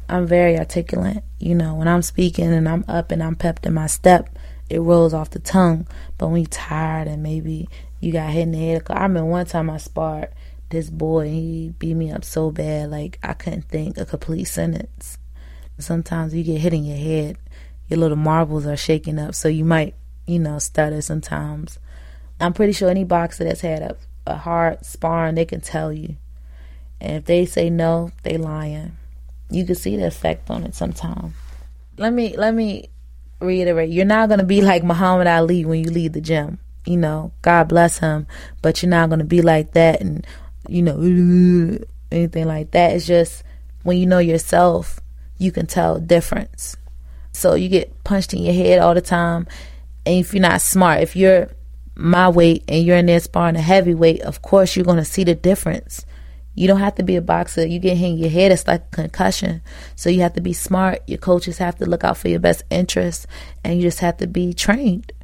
I'm very articulate. You know, when I'm speaking and I'm up and I'm pepped in my step, it rolls off the tongue. But when you're tired and maybe you got hit in the head. I remember one time I sparred this boy, he beat me up so bad, like I couldn't think a complete sentence. Sometimes you get hit in your head, your little marbles are shaking up, so you might, you know, stutter sometimes. I'm pretty sure any boxer that's had a hard sparring, they can tell you. And if they say no, they lying. You can see the effect on it sometimes. Let me reiterate, you're not going to be like Muhammad Ali when you leave the gym. You know, God bless him, but you're not going to be like that and, you know, anything like that. It's just when you know yourself, you can tell the difference. So you get punched in your head all the time, and if you're not smart, if you're my weight and you're in there sparring a heavyweight, of course you're going to see the difference. You don't have to be a boxer. You get hit in your head, it's like a concussion. So you have to be smart. Your coaches have to look out for your best interests, and you just have to be trained.